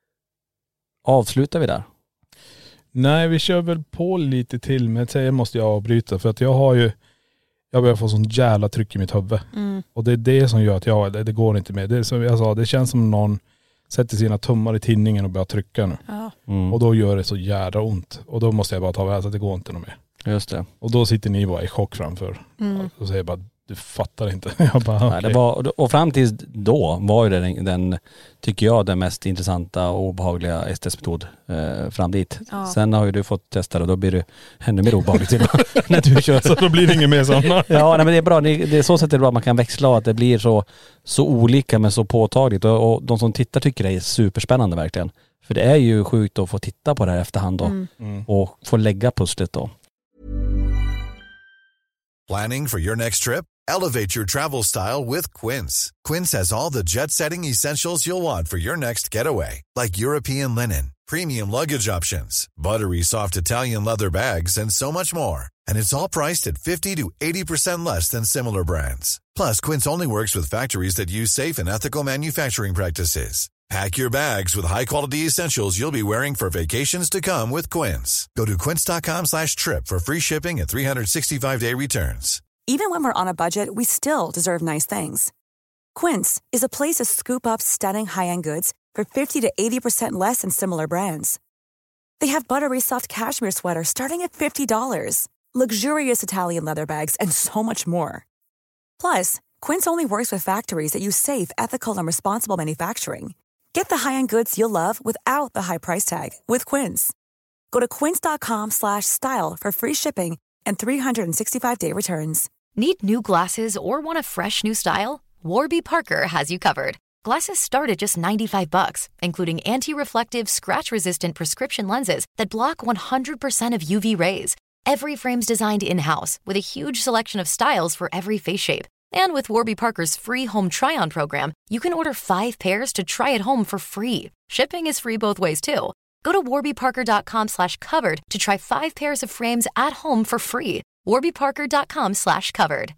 Avslutar vi där? Nej, vi kör väl på lite till, men sen måste jag avbryta för att jag har ju, jag börjar få sån jävla tryck i mitt huvud. mm, Och det är det som gör att jag, det, det går inte med. Det är som jag sa, det känns som någon sätter sina tummar i tinningen och börjar trycka nu. ja, Mm. Och då gör det så jävla ont. Och då måste jag bara ta det så att det går inte något mer. Just det. Och då sitter ni bara i chock framför. mm, Och säger bara, du fattar inte. Jag bara, Nej, det okej. var, och fram tills då var ju det den, den, tycker jag, den mest intressanta och obehagliga S T S-metod eh, fram dit. Ja. Sen har ju du fått testa det och då blir det ännu mer obehagligt till när du kör. Så då blir det inget mer sådana. Ja, nej, men det är bra. Det, det är så sätt det är bra att man kan växla och att det blir så, så olika men så påtagligt. Och, och de som tittar tycker det är superspännande verkligen. För det är ju sjukt att få titta på det här efterhand då mm. Mm. och få lägga pusslet då. Planning for your next trip? Elevate your travel style with Quince. Quince has all the jet-setting essentials you'll want for your next getaway, like European linen, premium luggage options, buttery soft Italian leather bags, and so much more. And it's all priced at fifty to eighty percent less than similar brands. Plus, Quince only works with factories that use safe and ethical manufacturing practices. Pack your bags with high-quality essentials you'll be wearing for vacations to come with Quince. Go to quince.com slash trip for free shipping and three sixty-five day returns. Even when we're on a budget, we still deserve nice things. Quince is a place to scoop up stunning high-end goods for fifty to eighty percent less than similar brands. They have buttery soft cashmere sweaters starting at fifty dollars, luxurious Italian leather bags, and so much more. Plus, Quince only works with factories that use safe, ethical, and responsible manufacturing. Get the high-end goods you'll love without the high price tag with Quince. Go to quince.com slash style for free shipping and three sixty-five day returns. Need new glasses or want a fresh new style? Warby Parker has you covered. Glasses start at just ninety-five bucks, including anti-reflective, scratch-resistant prescription lenses that block one hundred percent of U V rays. Every frame's designed in-house with a huge selection of styles for every face shape. And with Warby Parker's free home try-on program, you can order five pairs to try at home for free. Shipping is free both ways, too. Go to warbyparker.com slash covered to try five pairs of frames at home for free. warbyparker.com slash covered.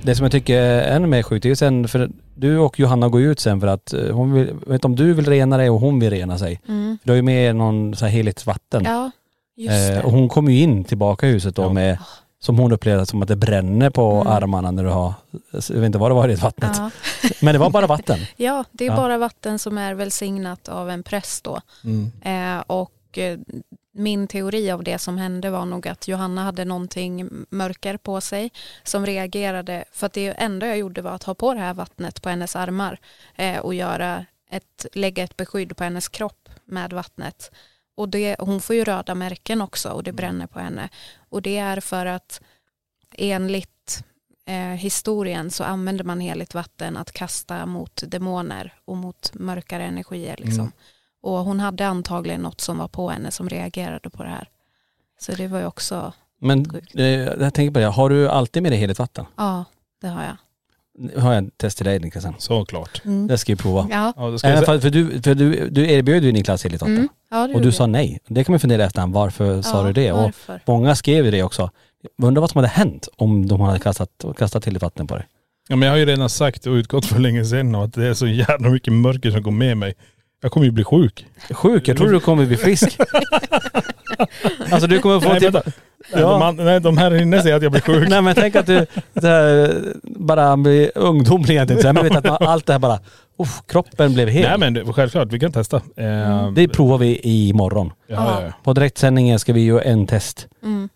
Det som jag tycker är ännu mer sjukt är ju sen, för du och Johanna går ut sen för att hon vill, vet om du vill rena dig och hon vill rena sig. Mm. Du har ju med någon så här heligt vatten. Ja, just det. Eh, och hon kommer ju in tillbaka i huset då ja. med, som hon upplever som att det bränner på mm. armarna när du har, jag vet inte vad det var i det vattnet. Ja. Men det var bara vatten. Ja, det är ja. bara vatten som är välsignat av en präst då. Mm. Eh, och eh, min teori av det som hände var nog att Johanna hade någonting mörker på sig som reagerade. För att det enda jag gjorde var att ha på det här vattnet på hennes armar eh, och göra ett, lägga ett beskydd på hennes kropp med vattnet. Och det, hon får ju röda märken också och det bränner på henne. Och det är för att enligt eh, historien så använder man heligt vatten att kasta mot demoner och mot mörkare energier liksom. Mm. Och hon hade antagligen något som var på henne som reagerade på det här. Så det var ju också... Men eh, jag tänker på det, har du alltid med dig heligt vatten? Ja, det har jag. Har jag en test till dig Niklas sen? Såklart. Mm. Det ska vi prova. Ja. Ja, det ska äh, för, för du, för du, du erbjöd ju Niklas heligt vatten. Mm. Ja, och du sa nej. Det kan man fundera efter, varför ja, sa du det? Varför? Och många skrev ju det också. Jag undrar vad som hade hänt om de hade kastat, kastat heligt vatten på dig. Ja, men jag har ju redan sagt och utgått för länge sedan att det är så jävla mycket mörker som går med mig. Jag kommer ju bli sjuk. Sjuk? Jag tror du kommer bli frisk. Alltså du kommer få nej, typ... Nej, ja. de, nej, de här inne säger att jag blir sjuk. Nej men tänk att du här, bara blir ungdomlig egentligen. Men vet att man, allt det här bara, uff, kroppen blev hel. Nej men det, självklart, vi kan testa. Mm. Det provar vi imorgon. Ja, ja. På direktsändningen ska vi göra en test. Mm.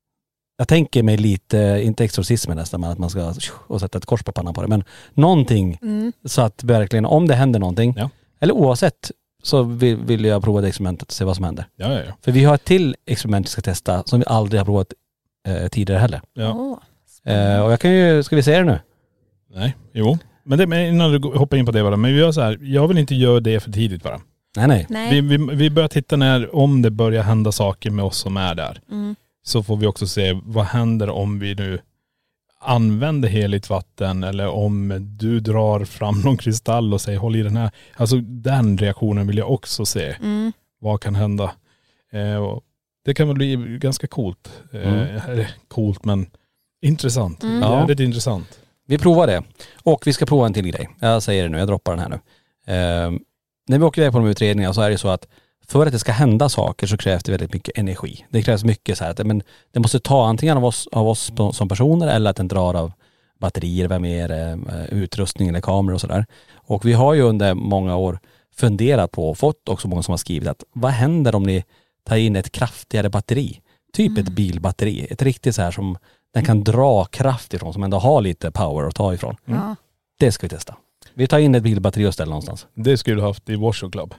Jag tänker mig lite, inte exorcismen nästan, men att man ska och sätta ett kors på pannan på det. Men någonting mm. så att verkligen, om det händer någonting, ja. eller oavsett, så vill, vill jag prova det experimentet och se vad som händer. Ja, ja, ja. För vi har ett till experiment vi ska testa som vi aldrig har provat eh, tidigare heller. Ja. Oh, eh, och jag kan ju, ska vi se det nu? Nej, jo. Men det, men innan du hoppar in på det bara, men vi gör så här, jag vill inte göra det för tidigt bara. Nej, nej. nej. Vi, vi, vi börjar titta när, om det börjar hända saker med oss som är där. Mm. Så får vi också se, vad händer om vi nu använder heligt vatten eller om du drar fram någon kristall och säger håll i den här. Alltså den reaktionen vill jag också se. Mm. Vad kan hända? Eh, och det kan väl bli ganska coolt. Eh, mm. Coolt men intressant. Mm. Ja, Ja. det är intressant. Vi provar det. Och vi ska prova en till grej. Jag säger det nu, jag droppar den här nu. Eh, när vi åker iväg på de utredningarna så är det så att för att det ska hända saker så krävs det väldigt mycket energi. Det krävs mycket så här att men det måste ta antingen av oss, av oss som personer eller att den drar av batterier, vem är det, utrustning eller kameror och sådär. Och vi har ju under många år funderat på och fått också många som har skrivit att vad händer om ni tar in ett kraftigare batteri? Typ mm. ett bilbatteri. Ett riktigt så här som den kan dra kraft ifrån, som ändå har lite power att ta ifrån. Mm. Det ska vi testa. Vi tar in ett bilbatteri och ställer någonstans. Det skulle du haft i Warsaw Club.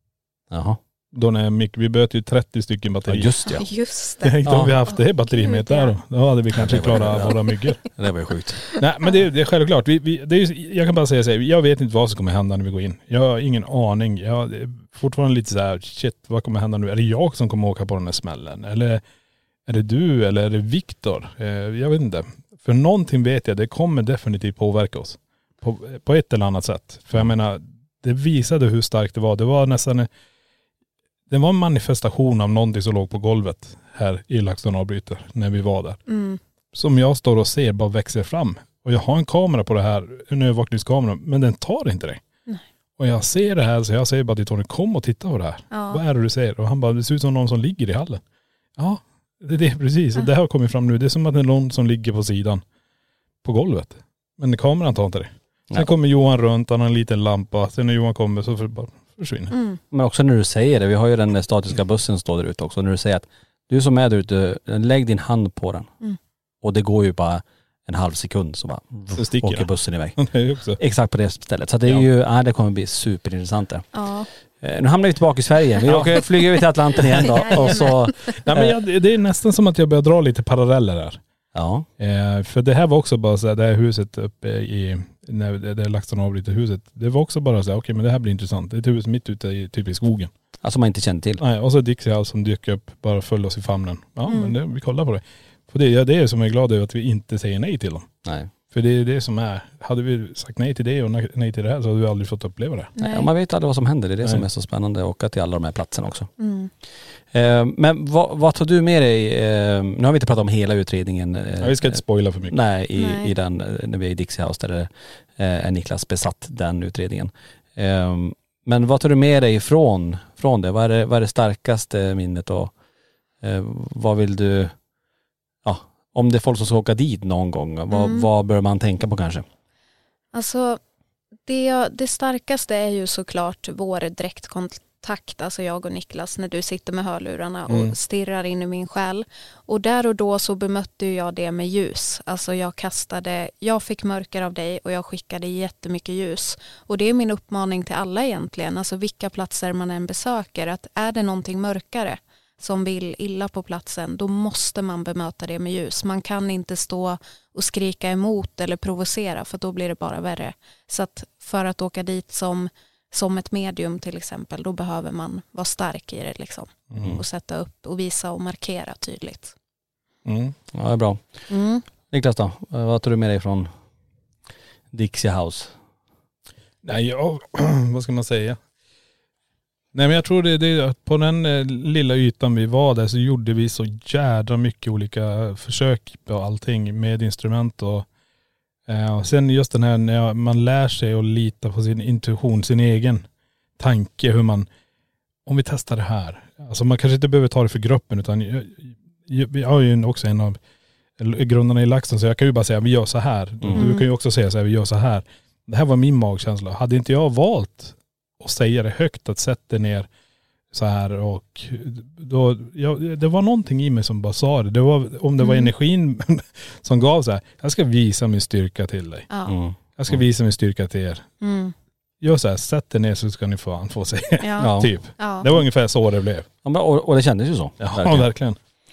Jaha. Då när Mick, vi böt ju trettio stycken batterier. Ja, just ja. Just det. det. Inte om vi haft det batteriet där då. Då hade vi kanske klarat våra myggor. Det var ju sjukt. Nej men det, det är självklart. Vi, vi, det är, jag kan bara säga så här, jag vet inte vad som kommer hända när vi går in. Jag har ingen aning. Jag är fortfarande lite så här, shit, vad kommer hända nu? Är det jag som kommer åka på den här smällen? Eller är det du? Eller är det Viktor? Eh, jag vet inte. För någonting vet jag, det kommer definitivt påverka oss. På, på ett eller annat sätt. För jag menar, det visade hur starkt det var. Det var nästan... Det var en manifestation av någonting som låg på golvet här i LaxTon avbryter när vi var där. Mm. Som jag står och ser bara växer fram. Och jag har en kamera på det här, en övervakningskamera, men den tar inte det. Nej. Och jag ser det här så jag säger bara till Tony, kom och titta på det här. Ja. Vad är det du ser? Och han bara, det ser ut som någon som ligger i hallen. Ja, det är det precis. Och det har kommit fram nu. Det är som att det är någon som ligger på sidan på golvet. Men kameran tar inte det. Sen ja. kommer Johan runt, han har en liten lampa. Sen när Johan kommer så för bara försvinner. Mm. Men också när du säger det, vi har ju den statiska bussen som står där ute också. När du säger att du som är där ute, lägg din hand på den. Mm. Och det går ju bara en halv sekund så bara så sticker åker jag. bussen iväg. Det är också. Exakt på det stället. Så det är Ja. ju, ja, det kommer bli superintressant det. Ja. Eh, nu hamnar vi tillbaka i Sverige. Vi åker flyga över till Atlanten igen då. Och så, Nej, men jag, det är nästan som att jag börjar dra lite paralleller där. ja. Eh, för det här var också bara så här, det här huset uppe i, när det, det LaxTon avbryter huset. Det var också bara så här, okej okay, men det här blir intressant. Det är ett hus mitt ute i, typ i skogen. Alltså man inte känner till. Nej, och så Dixie House som dyker upp, bara föll oss i famnen. Ja Mm. men det, vi kollar på det. För det, ja, det är som jag är glad över att vi inte säger nej till dem. Nej. För det är det som är. Hade vi sagt nej till det och nej till det här så hade vi aldrig fått uppleva det. Nej. Nej, man vet aldrig vad som händer. Det är det nej. som är så spännande. Och att till alla de här platserna också. Mm. Eh, men vad, vad tar du med dig? Eh, nu har vi inte pratat om hela utredningen. Eh, ja, vi ska inte spoila för mycket. Nej, i, nej. i den, när vi är i Dixie House där eh, är Niklas besatt den utredningen. Eh, men vad tar du med dig från, från det? Vad är det, vad är det starkaste minnet och eh, vad vill du... Ja, om det är folk som ska åka dit någon gång, mm. vad, vad bör man tänka på kanske? Alltså det, det starkaste är ju såklart vår direktkontakt, alltså jag och Niklas, när du sitter med hörlurarna mm. och stirrar in i min själ. Och där och då så bemötte jag det med ljus. Alltså jag kastade, jag fick mörker av dig och jag skickade jättemycket ljus. Och det är min uppmaning till alla egentligen, alltså vilka platser man än besöker, att är det någonting mörkare som vill illa på platsen, då måste man bemöta det med ljus. Man kan inte stå och skrika emot eller provocera, för då blir det bara värre. Så att för att åka dit som, som ett medium till exempel, då behöver man vara stark i det liksom. Mm. Och sätta upp och visa och markera tydligt. Mm. Ja, det är bra. Mm. Niklas då, vad tar du med dig från Dixie House? Nej, ja, vad ska man säga? Nej, men jag tror det, det på den eh, lilla ytan vi var där så gjorde vi så jädra mycket olika försök på allting med instrument och, eh, och sen just den här när man lär sig att lita på sin intuition, sin egen tanke, hur man, om vi testar det här. Alltså man kanske inte behöver ta det för gruppen, utan jag, jag, jag har ju också en av grundarna i LaxTon, så jag kan ju bara säga vi gör så här. Mm. Du kan ju också säga så här, vi gör så här. Det här var min magkänsla. Hade inte jag valt och säga det högt, att sätta ner så här, och då, ja, det var någonting i mig som bara sa det. Det var, om det var mm. energin som gav så här, jag ska visa min styrka till dig. Ja. Mm. Jag ska visa min styrka till er. Mm. Gör så här, sätt er ner så ska ni få, få se. Ja. typ. Ja. Det var ungefär så det blev. Ja, men, och, och det kändes ju så. Ja, verkligen. verkligen.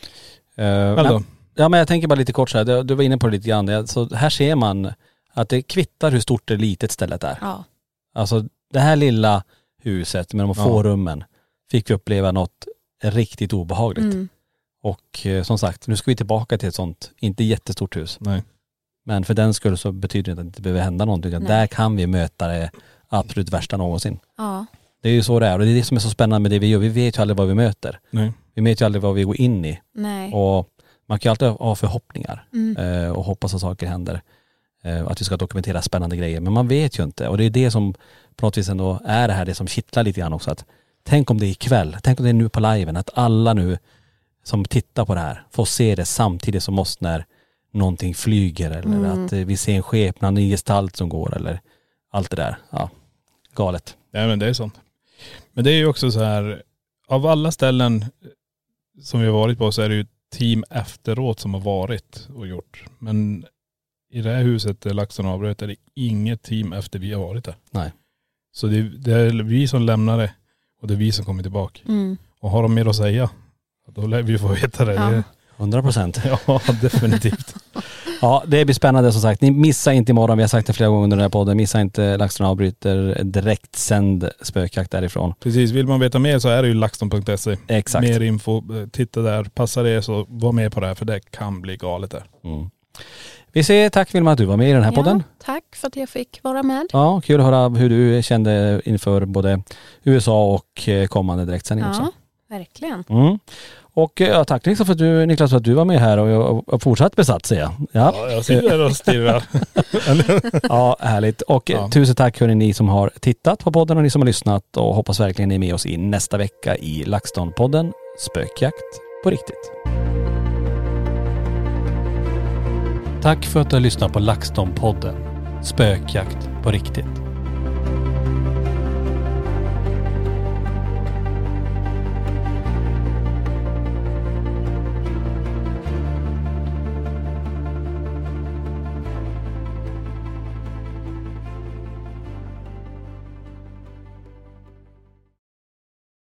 Uh, men, ja, men jag tänker bara lite kort så här, du, du var inne på det lite grann. Så här ser man att det kvittar hur stort det litet stället är. Ja. Alltså det här lilla huset med de få ja. rummen fick vi uppleva något riktigt obehagligt. Mm. Och eh, som sagt, nu ska vi tillbaka till ett sånt, inte jättestort hus. Nej. Men för den skull så betyder det inte att det inte behöver hända någonting. Nej. Där kan vi möta det absolut värsta någonsin. Ja. Det är ju så det är, och det är det som är så spännande med det vi gör. Vi vet ju aldrig vad vi möter. Nej. Vi vet ju aldrig vad vi går in i. Nej. Och man kan ju alltid ha förhoppningar mm. eh, och hoppas att saker händer. Eh, att vi ska dokumentera spännande grejer. Men man vet ju inte. Och det är det som på något vis ändå är det här, det som kittlar lite grann också. Att tänk om det är ikväll, tänk om det är nu på liven, att alla nu som tittar på det här får se det samtidigt som oss när någonting flyger eller mm. att vi ser en skepnad, en gestalt som går eller allt det där. Ja, galet. Ja, men det är sånt. Men det är ju också så här, av alla ställen som vi har varit på så är det ju team efteråt som har varit och gjort. Men i det här huset där LaxTon avbröt är det inget team efter vi har varit där. Nej. Så det är, det är vi som lämnar det och det är vi som kommer tillbaka. Mm. Och har de mer att säga, då lär vi få veta det. Ja. hundra procent. Ja, definitivt. Ja, det blir spännande som sagt. Ni missar inte imorgon, vi har sagt det flera gånger under den här podden. Missa inte LaxTon avbryter direkt sänd spökjakt därifrån. Precis, vill man veta mer så är det ju laxton punkt se. Exakt. Mer info, titta där. Passar det så var med på det här, för det kan bli galet där. Mm. Vi säger tack Vilma att du var med i den här ja, podden. Tack för att jag fick vara med. Ja, kul att höra hur du kände inför både U S A och kommande direktsändning ja, också. Ja, verkligen. Mm. Och ja, tack Niklas för att du, Niklas för att du var med här och jag har fortsatt besatt säger jag. Ja, ja jag sitter där och stirrar. Ja, härligt. Och ja. Tusen tack hörni ni som har tittat på podden och ni som har lyssnat, och hoppas verkligen ni är med oss i nästa vecka i LaxTon-podden Spökjakt på riktigt. Tack för att du har lyssnat på LaxTon-podden Spökjakt på riktigt.